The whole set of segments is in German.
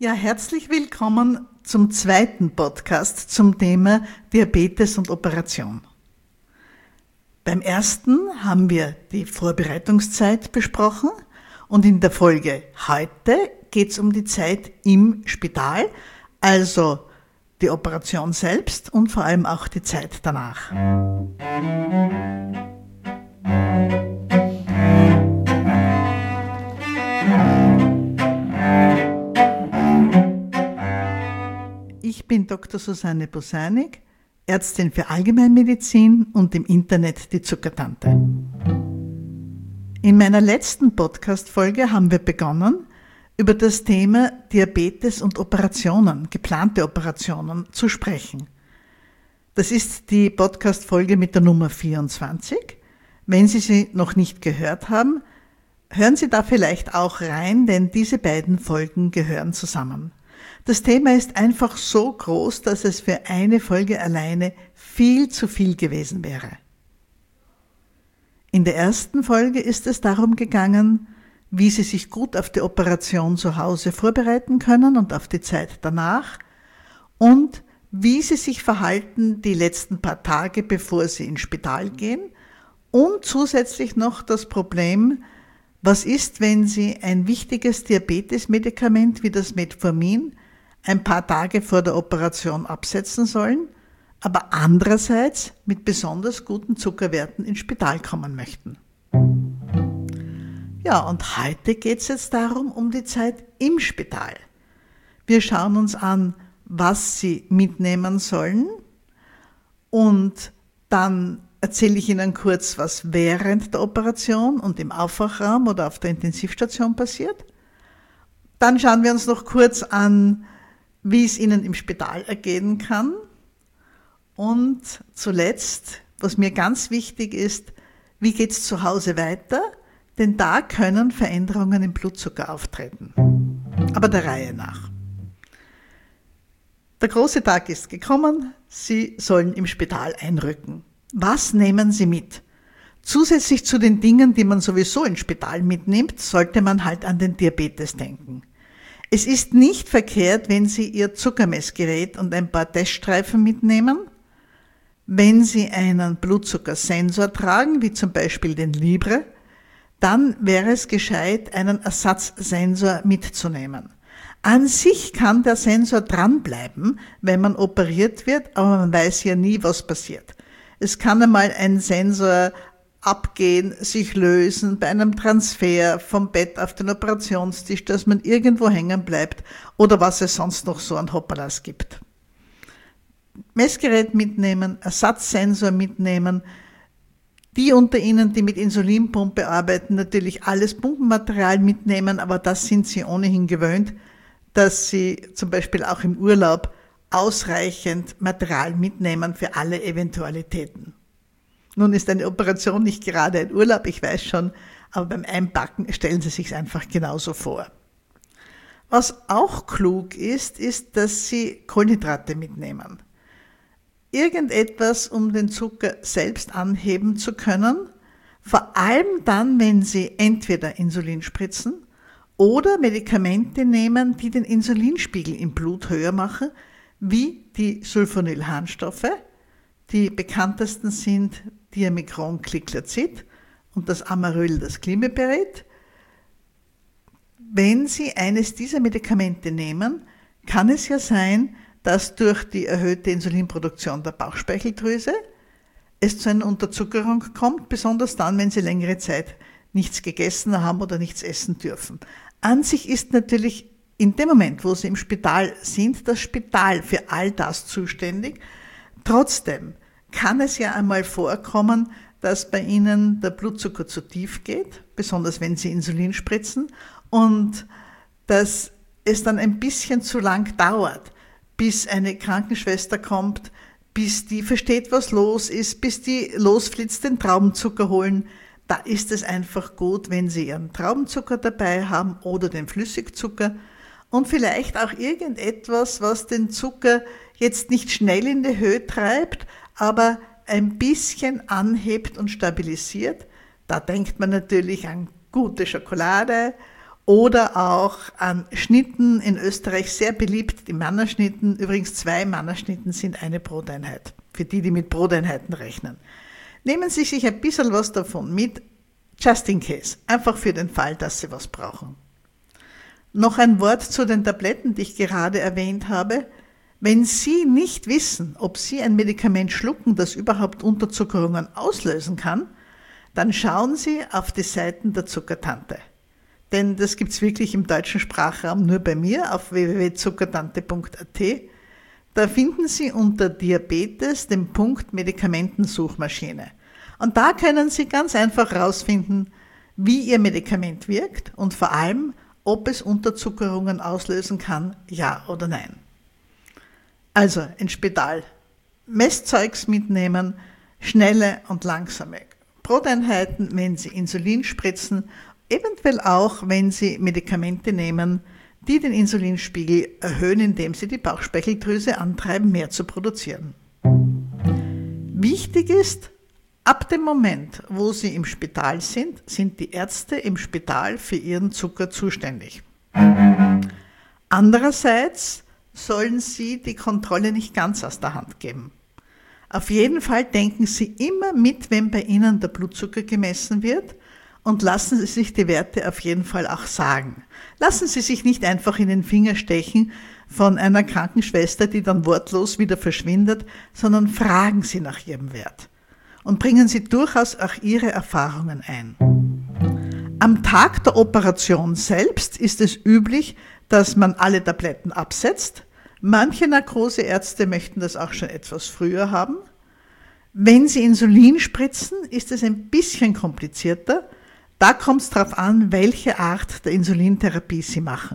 Ja, herzlich willkommen zum zweiten Podcast zum Thema Diabetes und Operation. Beim ersten haben wir die Vorbereitungszeit besprochen und in der Folge heute geht es um die Zeit im Spital, also die Operation selbst und vor allem auch die Zeit danach. Ich bin Dr. Susanne Bosanik, Ärztin für Allgemeinmedizin und im Internet die Zuckertante. In meiner letzten Podcast-Folge haben wir begonnen, über das Thema Diabetes und Operationen, geplante Operationen, zu sprechen. Das ist die Podcast-Folge mit der Nummer 24. Wenn Sie sie noch nicht gehört haben, hören Sie da vielleicht auch rein, denn diese beiden Folgen gehören zusammen. Das Thema ist einfach so groß, dass es für eine Folge alleine viel zu viel gewesen wäre. In der ersten Folge ist es darum gegangen, wie Sie sich gut auf die Operation zu Hause vorbereiten können und auf die Zeit danach und wie Sie sich verhalten die letzten paar Tage, bevor Sie ins Spital gehen und zusätzlich noch das Problem, was ist, wenn Sie ein wichtiges Diabetesmedikament wie das Metformin ein paar Tage vor der Operation absetzen sollen, aber andererseits mit besonders guten Zuckerwerten ins Spital kommen möchten. Ja, und heute geht es jetzt darum, um die Zeit im Spital. Wir schauen uns an, was Sie mitnehmen sollen und dann erzähle ich Ihnen kurz, was während der Operation und im Aufwachraum oder auf der Intensivstation passiert. Dann schauen wir uns noch kurz an, wie es Ihnen im Spital ergehen kann. Und zuletzt, was mir ganz wichtig ist, wie geht es zu Hause weiter? Denn da können Veränderungen im Blutzucker auftreten. Aber der Reihe nach. Der große Tag ist gekommen, Sie sollen im Spital einrücken. Was nehmen Sie mit? Zusätzlich zu den Dingen, die man sowieso ins Spital mitnimmt, sollte man halt an den Diabetes denken. Es ist nicht verkehrt, wenn Sie Ihr Zuckermessgerät und ein paar Teststreifen mitnehmen. Wenn Sie einen Blutzuckersensor tragen, wie zum Beispiel den Libre, dann wäre es gescheit, einen Ersatzsensor mitzunehmen. An sich kann der Sensor dranbleiben, wenn man operiert wird, aber man weiß ja nie, was passiert. Es kann einmal ein Sensor abgehen, sich lösen bei einem Transfer vom Bett auf den Operationstisch, dass man irgendwo hängen bleibt oder was es sonst noch so an Hoppalas gibt. Messgerät mitnehmen, Ersatzsensor mitnehmen. Die unter Ihnen, die mit Insulinpumpe arbeiten, natürlich alles Pumpenmaterial mitnehmen, aber das sind Sie ohnehin gewöhnt, dass Sie zum Beispiel auch im Urlaub ausreichend Material mitnehmen für alle Eventualitäten. Nun ist eine Operation nicht gerade ein Urlaub, ich weiß schon, aber beim Einpacken stellen Sie sich einfach genauso vor. Was auch klug ist, dass Sie Kohlenhydrate mitnehmen. Irgendetwas, um den Zucker selbst anheben zu können, vor allem dann, wenn Sie entweder Insulin spritzen oder Medikamente nehmen, die den Insulinspiegel im Blut höher machen, wie die Sulfonylharnstoffe. Die bekanntesten sind Diamikron Gliclazid und das Amaryl, das Climiperid. Wenn Sie eines dieser Medikamente nehmen, kann es ja sein, dass durch die erhöhte Insulinproduktion der Bauchspeicheldrüse es zu einer Unterzuckerung kommt, besonders dann, wenn Sie längere Zeit nichts gegessen haben oder nichts essen dürfen. An sich ist natürlich in dem Moment, wo Sie im Spital sind, das Spital für all das zuständig. Trotzdem kann es ja einmal vorkommen, dass bei Ihnen der Blutzucker zu tief geht, besonders wenn Sie Insulin spritzen, und dass es dann ein bisschen zu lang dauert, bis eine Krankenschwester kommt, bis die versteht, was los ist, bis die losflitzt, den Traubenzucker holen. Da ist es einfach gut, wenn Sie Ihren Traubenzucker dabei haben oder den Flüssigzucker und vielleicht auch irgendetwas, was den Zucker jetzt nicht schnell in die Höhe treibt, aber ein bisschen anhebt und stabilisiert. Da denkt man natürlich an gute Schokolade oder auch an Schnitten in Österreich sehr beliebt, die Mannerschnitten. Übrigens 2 Mannerschnitten sind eine Broteinheit, für die mit Broteinheiten rechnen. Nehmen Sie sich ein bisschen was davon mit, just in case, einfach für den Fall, dass Sie was brauchen. Noch ein Wort zu den Tabletten, die ich gerade erwähnt habe. Wenn Sie nicht wissen, ob Sie ein Medikament schlucken, das überhaupt Unterzuckerungen auslösen kann, dann schauen Sie auf die Seiten der Zuckertante. Denn das gibt's wirklich im deutschen Sprachraum nur bei mir auf www.zuckertante.at. Da finden Sie unter Diabetes den Punkt Medikamentensuchmaschine. Und da können Sie ganz einfach herausfinden, wie Ihr Medikament wirkt und vor allem, ob es Unterzuckerungen auslösen kann, ja oder nein. Also ins Spital. Messzeugs mitnehmen, schnelle und langsame Broteinheiten, wenn Sie Insulin spritzen, eventuell auch, wenn Sie Medikamente nehmen, die den Insulinspiegel erhöhen, indem sie die Bauchspeicheldrüse antreiben, mehr zu produzieren. Wichtig ist, ab dem Moment, wo Sie im Spital sind, sind die Ärzte im Spital für Ihren Zucker zuständig. Andererseits sollen Sie die Kontrolle nicht ganz aus der Hand geben. Auf jeden Fall denken Sie immer mit, wenn bei Ihnen der Blutzucker gemessen wird, und lassen Sie sich die Werte auf jeden Fall auch sagen. Lassen Sie sich nicht einfach in den Finger stechen von einer Krankenschwester, die dann wortlos wieder verschwindet, sondern fragen Sie nach Ihrem Wert und bringen Sie durchaus auch Ihre Erfahrungen ein. Am Tag der Operation selbst ist es üblich, dass man alle Tabletten absetzt. Manche Narkoseärzte möchten das auch schon etwas früher haben. Wenn Sie Insulin spritzen, ist es ein bisschen komplizierter. Da kommt es darauf an, welche Art der Insulintherapie Sie machen.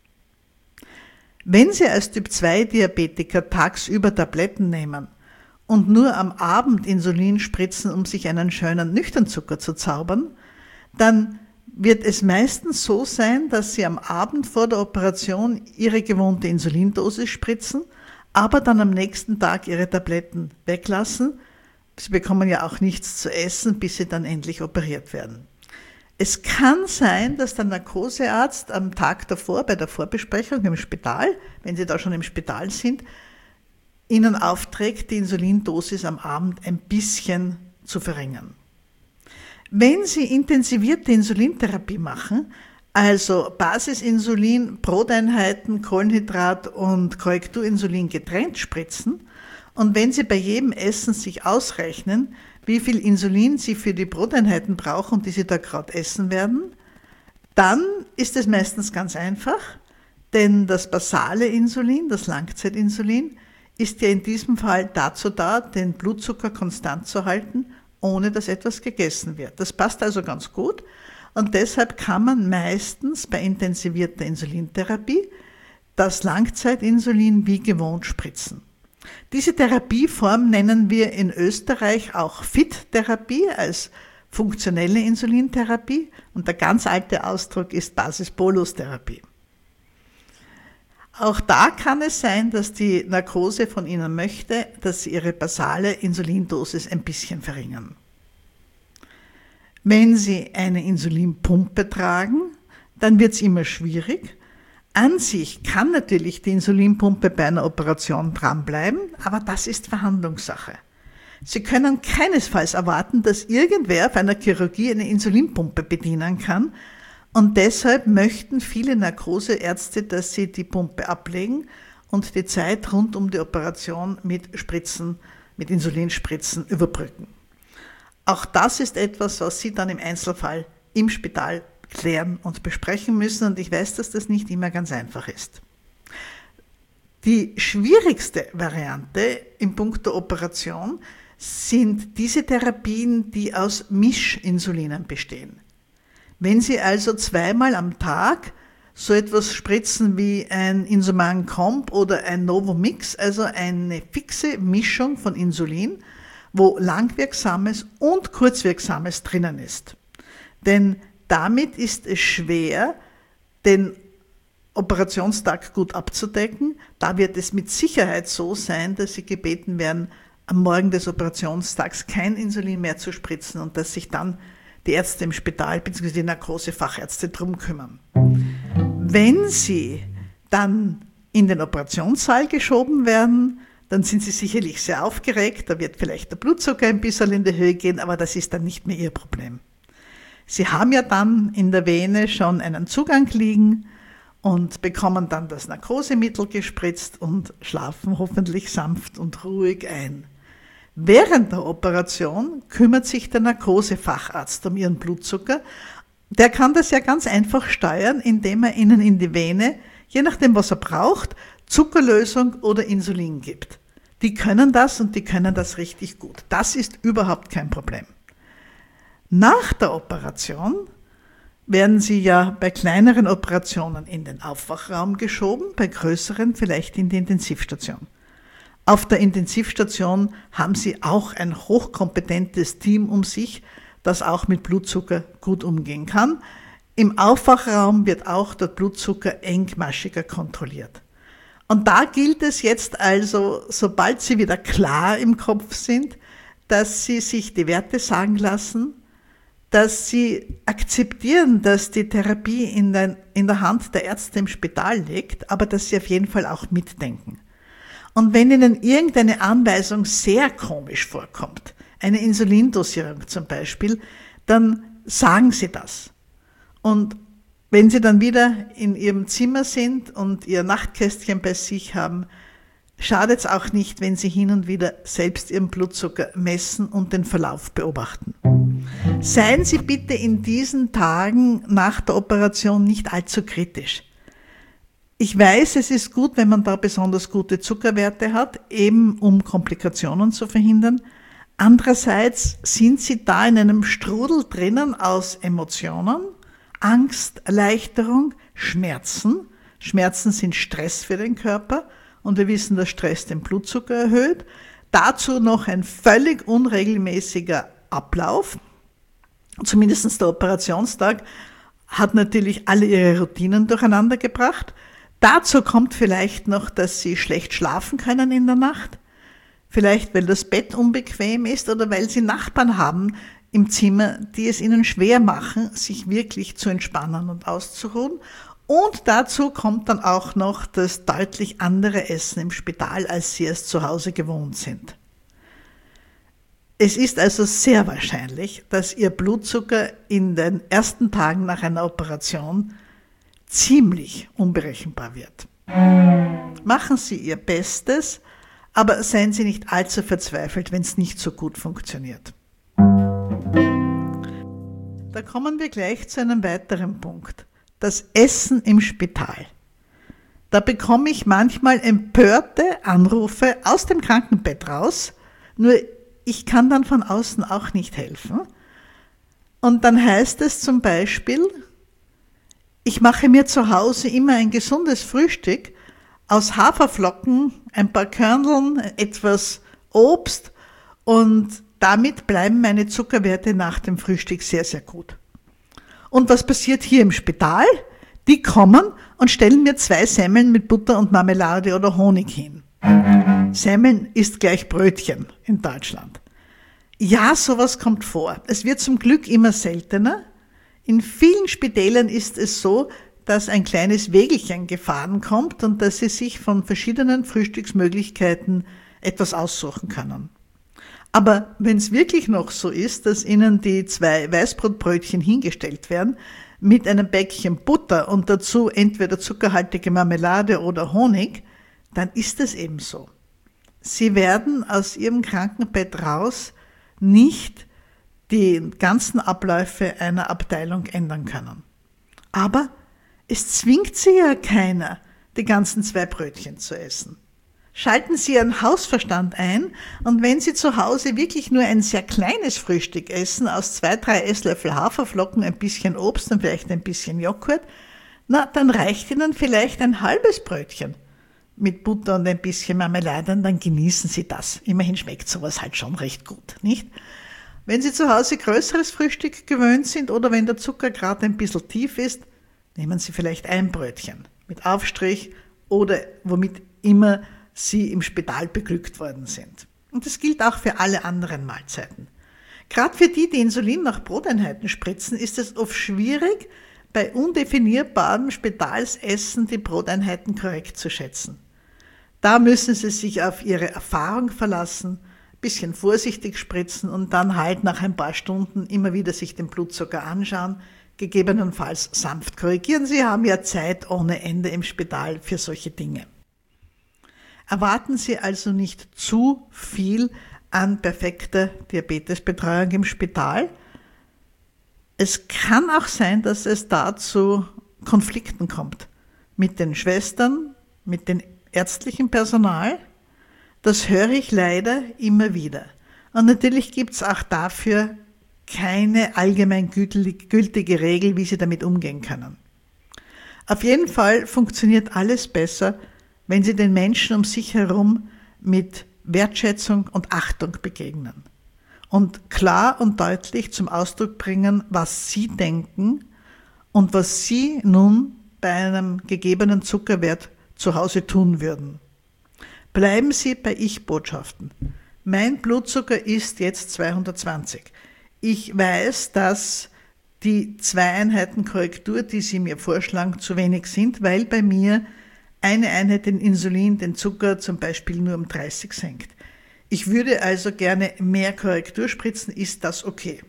Wenn Sie als Typ-2-Diabetiker tagsüber Tabletten nehmen und nur am Abend Insulin spritzen, um sich einen schönen Nüchternzucker zu zaubern, dann wird es meistens so sein, dass Sie am Abend vor der Operation Ihre gewohnte Insulindosis spritzen, aber dann am nächsten Tag Ihre Tabletten weglassen. Sie bekommen ja auch nichts zu essen, bis Sie dann endlich operiert werden. Es kann sein, dass der Narkosearzt am Tag davor bei der Vorbesprechung im Spital, wenn Sie da schon im Spital sind, Ihnen aufträgt, die Insulindosis am Abend ein bisschen zu verringern. Wenn Sie intensivierte Insulintherapie machen, also Basisinsulin, Broteinheiten, Kohlenhydrat und Korrekturinsulin getrennt spritzen, und wenn Sie bei jedem Essen sich ausrechnen, wie viel Insulin Sie für die Broteinheiten brauchen, die Sie da gerade essen werden, dann ist es meistens ganz einfach, denn das basale Insulin, das Langzeitinsulin, ist ja in diesem Fall dazu da, den Blutzucker konstant zu halten, ohne dass etwas gegessen wird. Das passt also ganz gut und deshalb kann man meistens bei intensivierter Insulintherapie das Langzeitinsulin wie gewohnt spritzen. Diese Therapieform nennen wir in Österreich auch FIT-Therapie als funktionelle Insulintherapie und der ganz alte Ausdruck ist Basis-Bolus-Therapie. Auch da kann es sein, dass die Narkose von Ihnen möchte, dass Sie Ihre basale Insulindosis ein bisschen verringern. Wenn Sie eine Insulinpumpe tragen, dann wird es immer schwierig. An sich kann natürlich die Insulinpumpe bei einer Operation dranbleiben, aber das ist Verhandlungssache. Sie können keinesfalls erwarten, dass irgendwer auf einer Chirurgie eine Insulinpumpe bedienen kann und deshalb möchten viele Narkoseärzte, dass sie die Pumpe ablegen und die Zeit rund um die Operation mit Insulinspritzen überbrücken. Auch das ist etwas, was Sie dann im Einzelfall im Spital klären und besprechen müssen und ich weiß, dass das nicht immer ganz einfach ist. Die schwierigste Variante in puncto Operation sind diese Therapien, die aus Mischinsulinen bestehen. Wenn Sie also 2-mal am Tag so etwas spritzen wie ein Insuman Comp oder ein Novomix, also eine fixe Mischung von Insulin, wo langwirksames und kurzwirksames drinnen ist. Denn damit ist es schwer, den Operationstag gut abzudecken. Da wird es mit Sicherheit so sein, dass Sie gebeten werden, am Morgen des Operationstags kein Insulin mehr zu spritzen und dass sich dann die Ärzte im Spital bzw. die Narkosefachärzte drum kümmern. Wenn Sie dann in den Operationssaal geschoben werden, dann sind Sie sicherlich sehr aufgeregt, da wird vielleicht der Blutzucker ein bisschen in die Höhe gehen, aber das ist dann nicht mehr Ihr Problem. Sie haben ja dann in der Vene schon einen Zugang liegen und bekommen dann das Narkosemittel gespritzt und schlafen hoffentlich sanft und ruhig ein. Während der Operation kümmert sich der Narkosefacharzt um Ihren Blutzucker. Der kann das ja ganz einfach steuern, indem er Ihnen in die Vene, je nachdem was er braucht, Zuckerlösung oder Insulin gibt. Die können das und die können das richtig gut. Das ist überhaupt kein Problem. Nach der Operation werden Sie ja bei kleineren Operationen in den Aufwachraum geschoben, bei größeren vielleicht in die Intensivstation. Auf der Intensivstation haben Sie auch ein hochkompetentes Team um sich, das auch mit Blutzucker gut umgehen kann. Im Aufwachraum wird auch der Blutzucker engmaschiger kontrolliert. Und da gilt es jetzt also, sobald Sie wieder klar im Kopf sind, dass Sie sich die Werte sagen lassen, dass Sie akzeptieren, dass die Therapie in der Hand der Ärzte im Spital liegt, aber dass Sie auf jeden Fall auch mitdenken. Und wenn Ihnen irgendeine Anweisung sehr komisch vorkommt, eine Insulindosierung zum Beispiel, dann sagen Sie das. Und wenn Sie dann wieder in Ihrem Zimmer sind und Ihr Nachtkästchen bei sich haben, schadet es auch nicht, wenn Sie hin und wieder selbst Ihren Blutzucker messen und den Verlauf beobachten. Seien Sie bitte in diesen Tagen nach der Operation nicht allzu kritisch. Ich weiß, es ist gut, wenn man da besonders gute Zuckerwerte hat, eben um Komplikationen zu verhindern. Andererseits sind Sie da in einem Strudel drinnen aus Emotionen, Angst, Erleichterung, Schmerzen. Schmerzen sind Stress für den Körper und wir wissen, dass Stress den Blutzucker erhöht. Dazu noch ein völlig unregelmäßiger Ablauf. Zumindest der Operationstag hat natürlich alle Ihre Routinen durcheinander gebracht. Dazu kommt vielleicht noch, dass Sie schlecht schlafen können in der Nacht. Vielleicht, weil das Bett unbequem ist oder weil Sie Nachbarn haben im Zimmer, die es Ihnen schwer machen, sich wirklich zu entspannen und auszuruhen. Und dazu kommt dann auch noch das deutlich andere Essen im Spital, als Sie es zu Hause gewohnt sind. Es ist also sehr wahrscheinlich, dass Ihr Blutzucker in den ersten Tagen nach einer Operation ziemlich unberechenbar wird. Machen Sie Ihr Bestes, aber seien Sie nicht allzu verzweifelt, wenn es nicht so gut funktioniert. Da kommen wir gleich zu einem weiteren Punkt. Das Essen im Spital. Da bekomme ich manchmal empörte Anrufe aus dem Krankenbett raus, nur ich kann dann von außen auch nicht helfen. Und dann heißt es zum Beispiel, ich mache mir zu Hause immer ein gesundes Frühstück aus Haferflocken, ein paar Körneln, etwas Obst und damit bleiben meine Zuckerwerte nach dem Frühstück sehr, sehr gut. Und was passiert hier im Spital? Die kommen und stellen mir 2 Semmeln mit Butter und Marmelade oder Honig hin. Semmeln ist gleich Brötchen in Deutschland. Ja, sowas kommt vor. Es wird zum Glück immer seltener. In vielen Spitälern ist es so, dass ein kleines Wägelchen gefahren kommt und dass Sie sich von verschiedenen Frühstücksmöglichkeiten etwas aussuchen können. Aber wenn es wirklich noch so ist, dass Ihnen die 2 Weißbrotbrötchen hingestellt werden, mit einem Päckchen Butter und dazu entweder zuckerhaltige Marmelade oder Honig, dann ist es eben so. Sie werden aus Ihrem Krankenbett raus nicht die ganzen Abläufe einer Abteilung ändern können. Aber es zwingt Sie ja keiner, die ganzen 2 Brötchen zu essen. Schalten Sie Ihren Hausverstand ein und wenn Sie zu Hause wirklich nur ein sehr kleines Frühstück essen, aus 2-3 Esslöffel Haferflocken, ein bisschen Obst und vielleicht ein bisschen Joghurt, dann reicht Ihnen vielleicht ein halbes Brötchen mit Butter und ein bisschen Marmelade und dann genießen Sie das. Immerhin schmeckt sowas halt schon recht gut, nicht? Wenn Sie zu Hause größeres Frühstück gewöhnt sind oder wenn der Zucker gerade ein bisschen tief ist, nehmen Sie vielleicht ein Brötchen mit Aufstrich oder womit immer Sie im Spital beglückt worden sind. Und das gilt auch für alle anderen Mahlzeiten. Gerade für die Insulin nach Broteinheiten spritzen, ist es oft schwierig, bei undefinierbarem Spitalsessen die Broteinheiten korrekt zu schätzen. Da müssen Sie sich auf Ihre Erfahrung verlassen, ein bisschen vorsichtig spritzen und dann halt nach ein paar Stunden immer wieder sich den Blutzucker anschauen, gegebenenfalls sanft korrigieren. Sie haben ja Zeit ohne Ende im Spital für solche Dinge. Erwarten Sie also nicht zu viel an perfekter Diabetesbetreuung im Spital. Es kann auch sein, dass es da zu Konflikten kommt mit den Schwestern, mit dem ärztlichen Personal. Das höre ich leider immer wieder. Und natürlich gibt es auch dafür keine allgemein gültige Regel, wie Sie damit umgehen können. Auf jeden Fall funktioniert alles besser, wenn Sie den Menschen um sich herum mit Wertschätzung und Achtung begegnen und klar und deutlich zum Ausdruck bringen, was Sie denken und was Sie nun bei einem gegebenen Zuckerwert zu Hause tun würden. Bleiben Sie bei Ich-Botschaften. Mein Blutzucker ist jetzt 220. Ich weiß, dass die 2 Einheiten Korrektur, die Sie mir vorschlagen, zu wenig sind, weil bei mir eine Einheit den Insulin, den Zucker zum Beispiel nur um 30 senkt. Ich würde also gerne mehr Korrektur spritzen, ist das okay?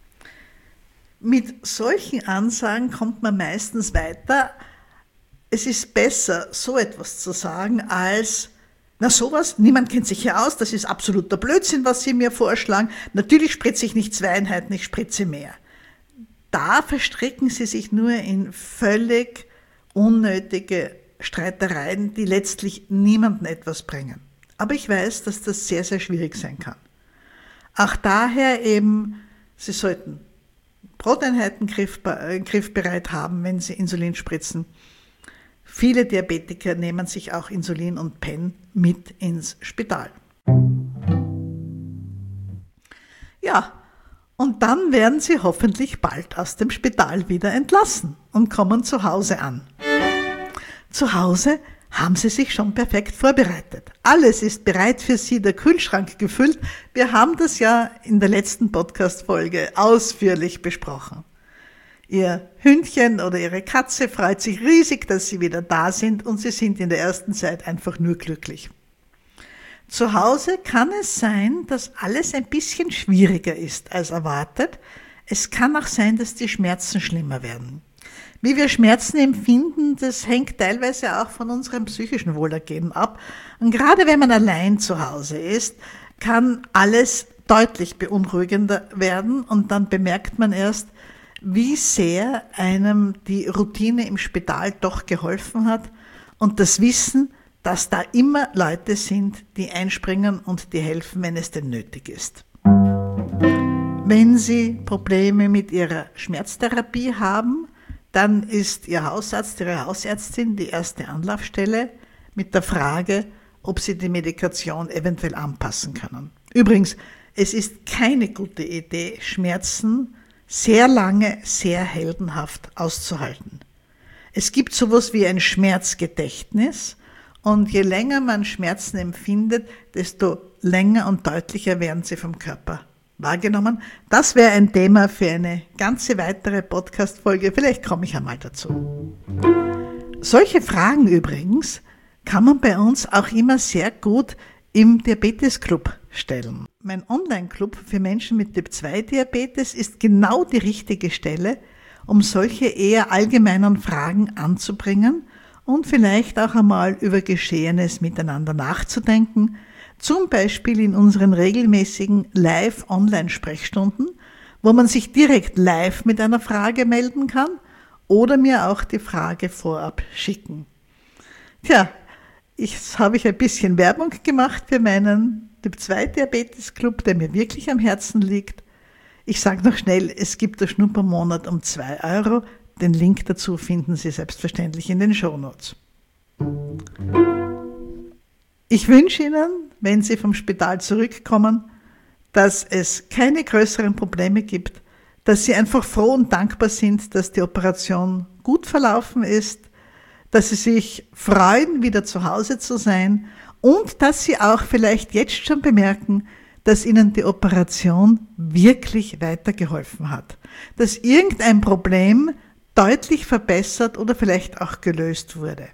Mit solchen Ansagen kommt man meistens weiter. Es ist besser, so etwas zu sagen, als, na sowas, niemand kennt sich hier aus, das ist absoluter Blödsinn, was Sie mir vorschlagen. Natürlich spritze ich nicht 2 Einheiten, ich spritze mehr. Da verstricken Sie sich nur in völlig unnötige Streitereien, die letztlich niemandem etwas bringen. Aber ich weiß, dass das sehr, sehr schwierig sein kann. Auch daher eben, Sie sollten Broteinheiten griffbereit haben, wenn Sie Insulin spritzen. Viele Diabetiker nehmen sich auch Insulin und Pen mit ins Spital. Ja, und dann werden Sie hoffentlich bald aus dem Spital wieder entlassen und kommen zu Hause an. Zu Hause haben Sie sich schon perfekt vorbereitet. Alles ist bereit für Sie, der Kühlschrank gefüllt. Wir haben das ja in der letzten Podcast-Folge ausführlich besprochen. Ihr Hündchen oder Ihre Katze freut sich riesig, dass Sie wieder da sind und Sie sind in der ersten Zeit einfach nur glücklich. Zu Hause kann es sein, dass alles ein bisschen schwieriger ist als erwartet. Es kann auch sein, dass die Schmerzen schlimmer werden. Wie wir Schmerzen empfinden, das hängt teilweise auch von unserem psychischen Wohlergehen ab. Und gerade wenn man allein zu Hause ist, kann alles deutlich beunruhigender werden und dann bemerkt man erst, wie sehr einem die Routine im Spital doch geholfen hat und das Wissen, dass da immer Leute sind, die einspringen und die helfen, wenn es denn nötig ist. Wenn Sie Probleme mit Ihrer Schmerztherapie haben, dann ist Ihr Hausarzt, Ihre Hausärztin die erste Anlaufstelle mit der Frage, ob Sie die Medikation eventuell anpassen können. Übrigens, es ist keine gute Idee, Schmerzen sehr lange, sehr heldenhaft auszuhalten. Es gibt sowas wie ein Schmerzgedächtnis und je länger man Schmerzen empfindet, desto länger und deutlicher werden sie vom Körper wahrgenommen. Das wäre ein Thema für eine ganze weitere Podcast-Folge. Vielleicht komme ich einmal dazu. Solche Fragen übrigens kann man bei uns auch immer sehr gut im Diabetes-Club stellen. Mein Online-Club für Menschen mit Typ-2-Diabetes ist genau die richtige Stelle, um solche eher allgemeinen Fragen anzubringen und vielleicht auch einmal über Geschehenes miteinander nachzudenken, zum Beispiel in unseren regelmäßigen Live-Online-Sprechstunden, wo man sich direkt live mit einer Frage melden kann oder mir auch die Frage vorab schicken. Tja, jetzt habe ich ein bisschen Werbung gemacht für meinen Typ-2-Diabetes-Club, der mir wirklich am Herzen liegt. Ich sage noch schnell, es gibt den Schnuppermonat um 2 €. Den Link dazu finden Sie selbstverständlich in den Shownotes. Ich wünsche Ihnen, wenn Sie vom Spital zurückkommen, dass es keine größeren Probleme gibt, dass Sie einfach froh und dankbar sind, dass die Operation gut verlaufen ist, dass Sie sich freuen, wieder zu Hause zu sein und dass Sie auch vielleicht jetzt schon bemerken, dass Ihnen die Operation wirklich weitergeholfen hat, dass irgendein Problem deutlich verbessert oder vielleicht auch gelöst wurde.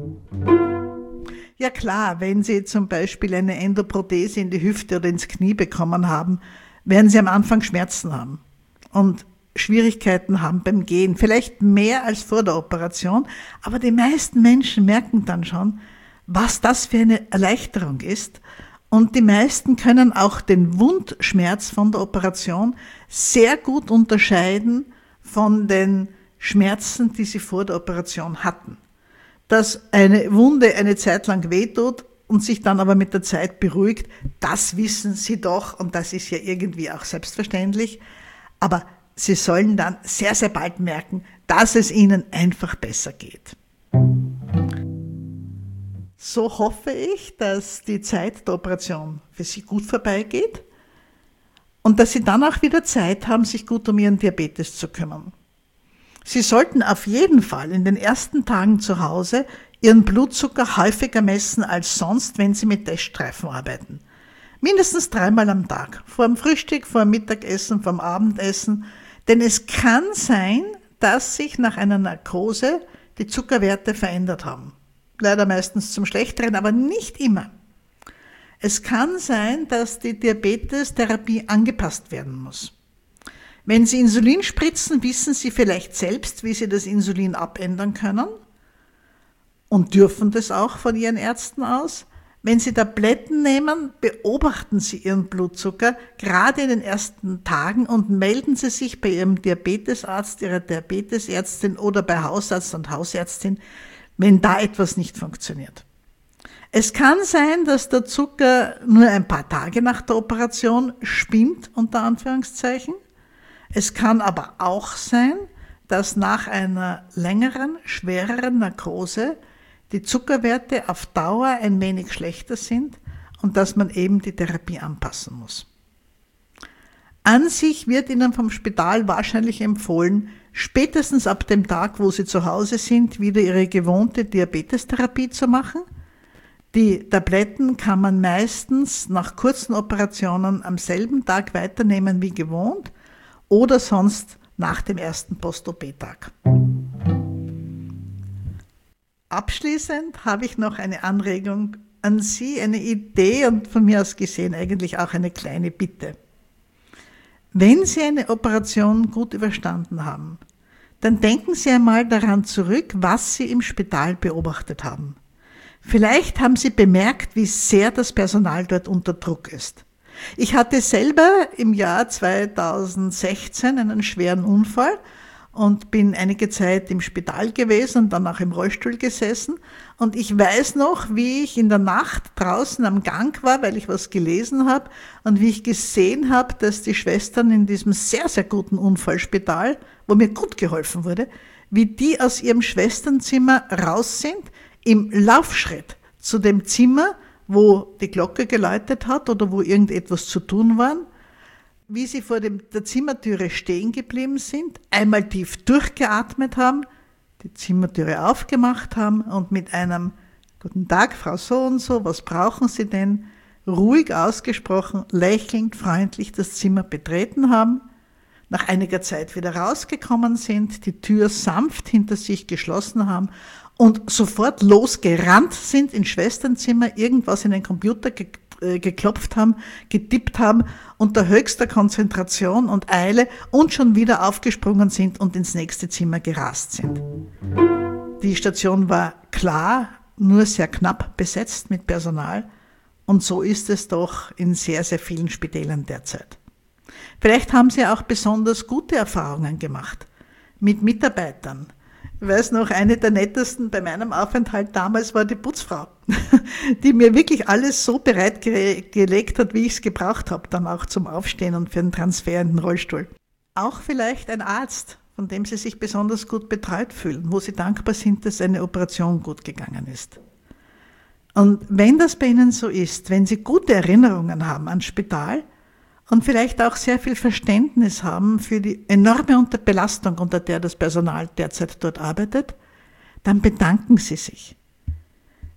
Ja klar, wenn Sie zum Beispiel eine Endoprothese in die Hüfte oder ins Knie bekommen haben, werden Sie am Anfang Schmerzen haben und Schwierigkeiten haben beim Gehen, vielleicht mehr als vor der Operation, aber die meisten Menschen merken dann schon, was das für eine Erleichterung ist, und die meisten können auch den Wundschmerz von der Operation sehr gut unterscheiden von den Schmerzen, die sie vor der Operation hatten. Dass eine Wunde eine Zeit lang wehtut und sich dann aber mit der Zeit beruhigt, das wissen sie doch, und das ist ja irgendwie auch selbstverständlich, aber Sie sollen dann sehr, sehr bald merken, dass es Ihnen einfach besser geht. So hoffe ich, dass die Zeit der Operation für Sie gut vorbeigeht und dass Sie dann auch wieder Zeit haben, sich gut um Ihren Diabetes zu kümmern. Sie sollten auf jeden Fall in den ersten Tagen zu Hause Ihren Blutzucker häufiger messen als sonst, wenn Sie mit Teststreifen arbeiten. Mindestens 3-mal am Tag, vor dem Frühstück, vor dem Mittagessen, vor dem Abendessen. Denn es kann sein, dass sich nach einer Narkose die Zuckerwerte verändert haben. Leider meistens zum Schlechteren, aber nicht immer. Es kann sein, dass die Diabetestherapie angepasst werden muss. Wenn Sie Insulin spritzen, wissen Sie vielleicht selbst, wie Sie das Insulin abändern können und dürfen das auch von Ihren Ärzten aus. Wenn Sie Tabletten nehmen, beobachten Sie Ihren Blutzucker gerade in den ersten Tagen und melden Sie sich bei Ihrem Diabetesarzt, Ihrer Diabetesärztin oder bei Hausarzt und Hausärztin, wenn da etwas nicht funktioniert. Es kann sein, dass der Zucker nur ein paar Tage nach der Operation spinnt, unter Anführungszeichen. Es kann aber auch sein, dass nach einer längeren, schwereren Narkose die Zuckerwerte auf Dauer ein wenig schlechter sind und dass man eben die Therapie anpassen muss. An sich wird Ihnen vom Spital wahrscheinlich empfohlen, spätestens ab dem Tag, wo Sie zu Hause sind, wieder Ihre gewohnte Diabetestherapie zu machen. Die Tabletten kann man meistens nach kurzen Operationen am selben Tag weiternehmen wie gewohnt oder sonst nach dem ersten Post-OP-Tag. Abschließend habe ich noch eine Anregung an Sie, eine Idee und von mir aus gesehen eigentlich auch eine kleine Bitte. Wenn Sie eine Operation gut überstanden haben, dann denken Sie einmal daran zurück, was Sie im Spital beobachtet haben. Vielleicht haben Sie bemerkt, wie sehr das Personal dort unter Druck ist. Ich hatte selber im Jahr 2016 einen schweren Unfall und bin einige Zeit im Spital gewesen und dann auch im Rollstuhl gesessen. Und ich weiß noch, wie ich in der Nacht draußen am Gang war, weil ich was gelesen habe und wie ich gesehen habe, dass die Schwestern in diesem sehr, sehr guten Unfallspital, wo mir gut geholfen wurde, wie die aus ihrem Schwesternzimmer raus sind, im Laufschritt zu dem Zimmer, wo die Glocke geläutet hat oder wo irgendetwas zu tun war, wie sie vor der Zimmertüre stehen geblieben sind, einmal tief durchgeatmet haben, die Zimmertüre aufgemacht haben und mit einem "Guten Tag, Frau so und so, was brauchen Sie denn?" ruhig ausgesprochen, lächelnd, freundlich das Zimmer betreten haben, nach einiger Zeit wieder rausgekommen sind, die Tür sanft hinter sich geschlossen haben und sofort losgerannt sind ins Schwesternzimmer, irgendwas in den Computer geklopft haben, getippt haben, unter höchster Konzentration und Eile und schon wieder aufgesprungen sind und ins nächste Zimmer gerast sind. Die Station war klar, nur sehr knapp besetzt mit Personal und so ist es doch in sehr, sehr vielen Spitälern derzeit. Vielleicht haben Sie auch besonders gute Erfahrungen gemacht mit Mitarbeitern. Ich weiß noch, eine der nettesten bei meinem Aufenthalt damals war die Putzfrau, die mir wirklich alles so bereitgelegt hat, wie ich es gebraucht habe, dann auch zum Aufstehen und für den Transfer in den Rollstuhl. Auch vielleicht ein Arzt, von dem Sie sich besonders gut betreut fühlen, wo Sie dankbar sind, dass eine Operation gut gegangen ist. Und wenn das bei Ihnen so ist, wenn Sie gute Erinnerungen haben ans Spital, und vielleicht auch sehr viel Verständnis haben für die enorme Belastung, unter der das Personal derzeit dort arbeitet, dann bedanken Sie sich.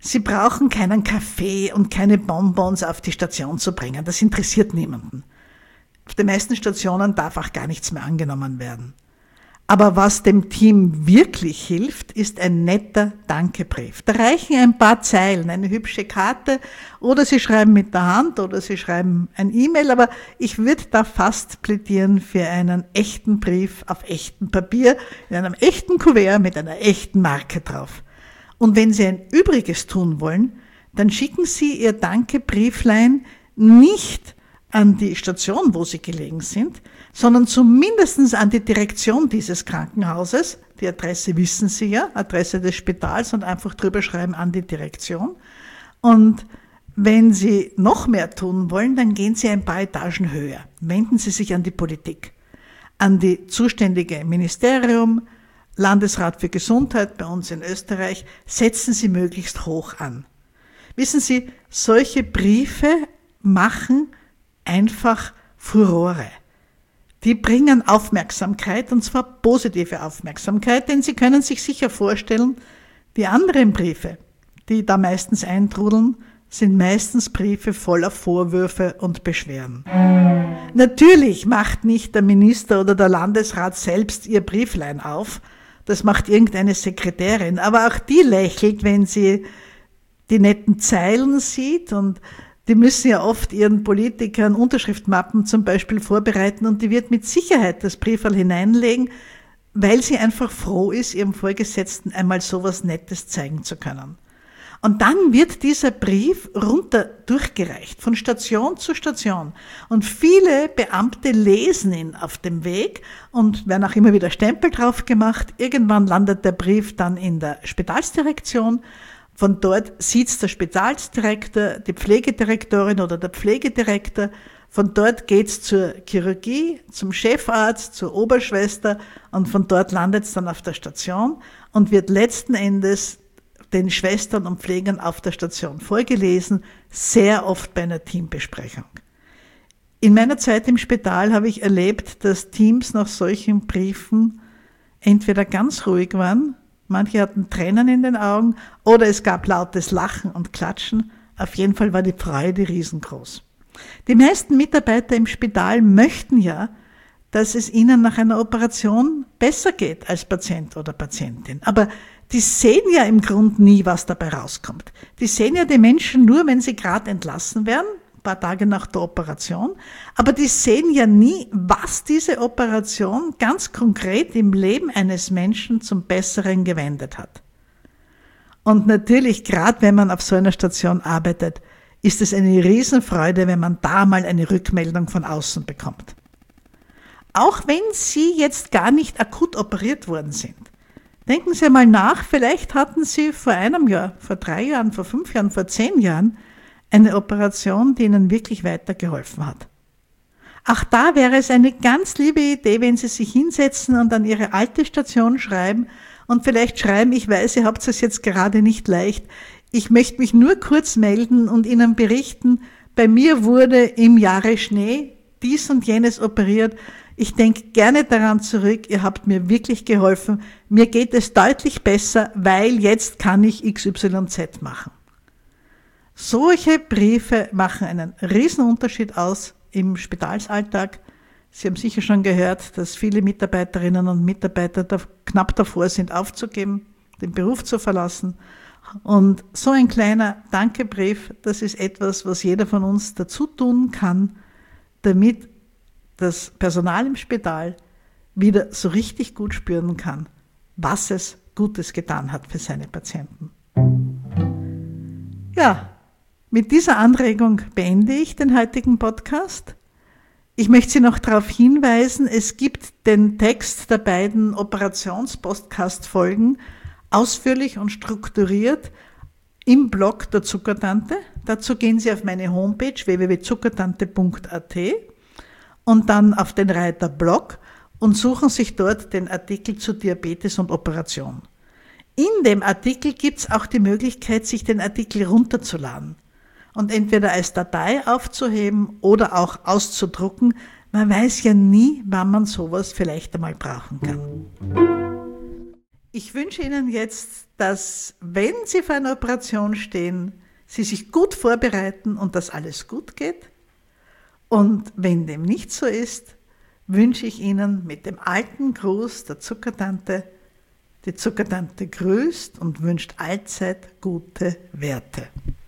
Sie brauchen keinen Kaffee und keine Bonbons auf die Station zu bringen. Das interessiert niemanden. Auf den meisten Stationen darf auch gar nichts mehr angenommen werden. Aber was dem Team wirklich hilft, ist ein netter Dankebrief. Da reichen ein paar Zeilen, eine hübsche Karte oder Sie schreiben mit der Hand oder Sie schreiben ein E-Mail, aber ich würde da fast plädieren für einen echten Brief auf echtem Papier, in einem echten Kuvert mit einer echten Marke drauf. Und wenn Sie ein Übriges tun wollen, dann schicken Sie Ihr Dankebrieflein nicht an die Station, wo Sie gelegen sind, sondern zumindest an die Direktion dieses Krankenhauses. Die Adresse wissen Sie ja, Adresse des Spitals, und einfach drüber schreiben an die Direktion. Und wenn Sie noch mehr tun wollen, dann gehen Sie ein paar Etagen höher. Wenden Sie sich an die Politik, an die zuständige Ministerium, Landesrat für Gesundheit bei uns in Österreich. Setzen Sie möglichst hoch an. Wissen Sie, solche Briefe machen einfach Furore. Die bringen Aufmerksamkeit, und zwar positive Aufmerksamkeit, denn Sie können sich sicher vorstellen, die anderen Briefe, die da meistens eintrudeln, sind meistens Briefe voller Vorwürfe und Beschwerden. Natürlich macht nicht der Minister oder der Landesrat selbst ihr Brieflein auf, das macht irgendeine Sekretärin, aber auch die lächelt, wenn sie die netten Zeilen sieht, und die müssen ja oft ihren Politikern Unterschriftmappen zum Beispiel vorbereiten, und die wird mit Sicherheit das Brieferl hineinlegen, weil sie einfach froh ist, ihrem Vorgesetzten einmal sowas Nettes zeigen zu können. Und dann wird dieser Brief runter durchgereicht, von Station zu Station. Und viele Beamte lesen ihn auf dem Weg und werden auch immer wieder Stempel drauf gemacht. Irgendwann landet der Brief dann in der Spitalsdirektion. Von dort sieht der Spitalsdirektor, die Pflegedirektorin oder der Pflegedirektor. Von dort geht's zur Chirurgie, zum Chefarzt, zur Oberschwester, und von dort landet's dann auf der Station und wird letzten Endes den Schwestern und Pflegern auf der Station vorgelesen, sehr oft bei einer Teambesprechung. In meiner Zeit im Spital habe ich erlebt, dass Teams nach solchen Briefen entweder ganz ruhig waren, manche hatten Tränen in den Augen, oder es gab lautes Lachen und Klatschen. Auf jeden Fall war die Freude riesengroß. Die meisten Mitarbeiter im Spital möchten ja, dass es ihnen nach einer Operation besser geht als Patient oder Patientin. Aber die sehen ja im Grunde nie, was dabei rauskommt. Die sehen ja die Menschen nur, wenn sie gerade entlassen werden, ein paar Tage nach der Operation. Aber die sehen ja nie, was diese Operation ganz konkret im Leben eines Menschen zum Besseren gewendet hat. Und natürlich, gerade wenn man auf so einer Station arbeitet, ist es eine Riesenfreude, wenn man da mal eine Rückmeldung von außen bekommt. Auch wenn Sie jetzt gar nicht akut operiert worden sind. Denken Sie mal nach, vielleicht hatten Sie vor einem Jahr, vor 3 Jahren, vor 5 Jahren, vor 10 Jahren eine Operation, die Ihnen wirklich weitergeholfen hat. Auch da wäre es eine ganz liebe Idee, wenn Sie sich hinsetzen und an Ihre alte Station schreiben und vielleicht schreiben: Ich weiß, ihr habt es jetzt gerade nicht leicht, ich möchte mich nur kurz melden und Ihnen berichten, bei mir wurde im Jahre Schnee dies und jenes operiert. Ich denke gerne daran zurück, ihr habt mir wirklich geholfen. Mir geht es deutlich besser, weil jetzt kann ich XYZ machen. Solche Briefe machen einen riesen Unterschied aus im Spitalsalltag. Sie haben sicher schon gehört, dass viele Mitarbeiterinnen und Mitarbeiter knapp davor sind, aufzugeben, den Beruf zu verlassen. Und so ein kleiner Dankebrief, das ist etwas, was jeder von uns dazu tun kann, damit das Personal im Spital wieder so richtig gut spüren kann, was es Gutes getan hat für seine Patienten. Ja, mit dieser Anregung beende ich den heutigen Podcast. Ich möchte Sie noch darauf hinweisen, es gibt den Text der beiden Operations-Podcast-Folgen ausführlich und strukturiert im Blog der Zuckertante. Dazu gehen Sie auf meine Homepage www.zuckertante.at und dann auf den Reiter Blog und suchen sich dort den Artikel zu Diabetes und Operation. In dem Artikel gibt es auch die Möglichkeit, sich den Artikel runterzuladen und entweder als Datei aufzuheben oder auch auszudrucken. Man weiß ja nie, wann man sowas vielleicht einmal brauchen kann. Ich wünsche Ihnen jetzt, dass, wenn Sie vor einer Operation stehen, Sie sich gut vorbereiten und dass alles gut geht. Und wenn dem nicht so ist, wünsche ich Ihnen mit dem alten Gruß der Zuckertante, die Zuckertante grüßt und wünscht allzeit gute Werte.